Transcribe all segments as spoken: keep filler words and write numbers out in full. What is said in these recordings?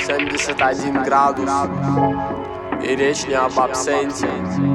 семьдесят один градус. И речь не об абсенте.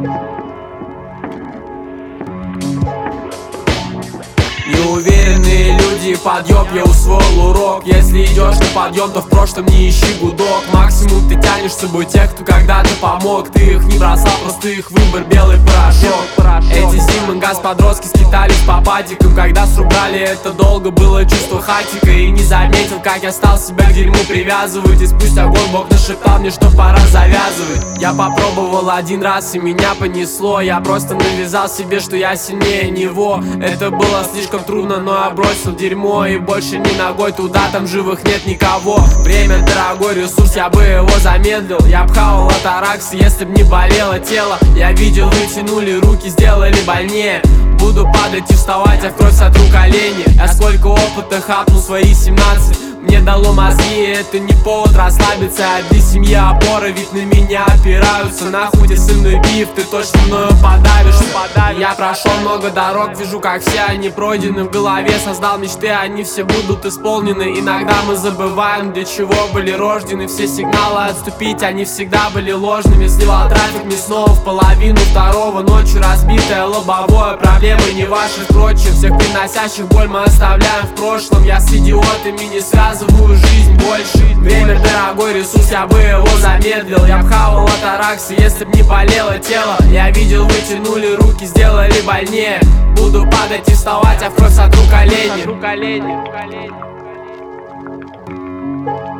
Неуверенные люди, подъеб, я усвоил урок. Если идешь на подъем, то в прошлом не ищи гудок. Максимум ты тянешь с собой тех, кто когда-то помог. Ты их не бросал, просто их выбор белый порошок. Эти зимы газ-подростки скитались по патикам. Когда сругали, это долго было чувство хатика. И не заметил, как я стал себя к дерьму привязывать. И спустя год Бог нашептал мне, что пора завязывать. Я попробовал один раз и меня понесло. Я просто навязал себе, что я сильнее него. Это было слишком трудно, но я бросил дерьмо. И больше ни ногой туда, там живых нет никого. Время дорогой ресурс, я бы его замедлил. Я б хавал атаракс, если б не болело тело. Я видел, вы тянули руки, сделали больнее. Буду падать и вставать, а в кровь сотру колени. Я сколько опыта хапнул свои семнадцать. Мне дало мозги, это не повод расслабиться. А для семьи опора, ведь на меня опираются. Нахуй тебе сынный биф, ты точно мною подавишься. Я прошел много дорог, вижу, как все они пройдены. В голове создал мечты, они все будут исполнены. Иногда мы забываем, для чего были рождены. Все сигналы отступить, они всегда были ложными. Сливал трафик мне снова в половину второго. Ночью разбитое лобовое, проблемы не ваши, впрочем. Всех приносящих боль мы оставляем в прошлом. Я с идиотами не связываю жизнь больше. Время дорогой ресурс, я бы его замедлил. Я б хавал атараксы, если б не болело тело. Я видел, вы тянули руки, сделали больнее. Буду падать и вставать, а в кровь сотру колени.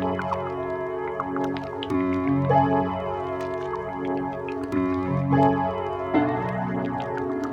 Thank you.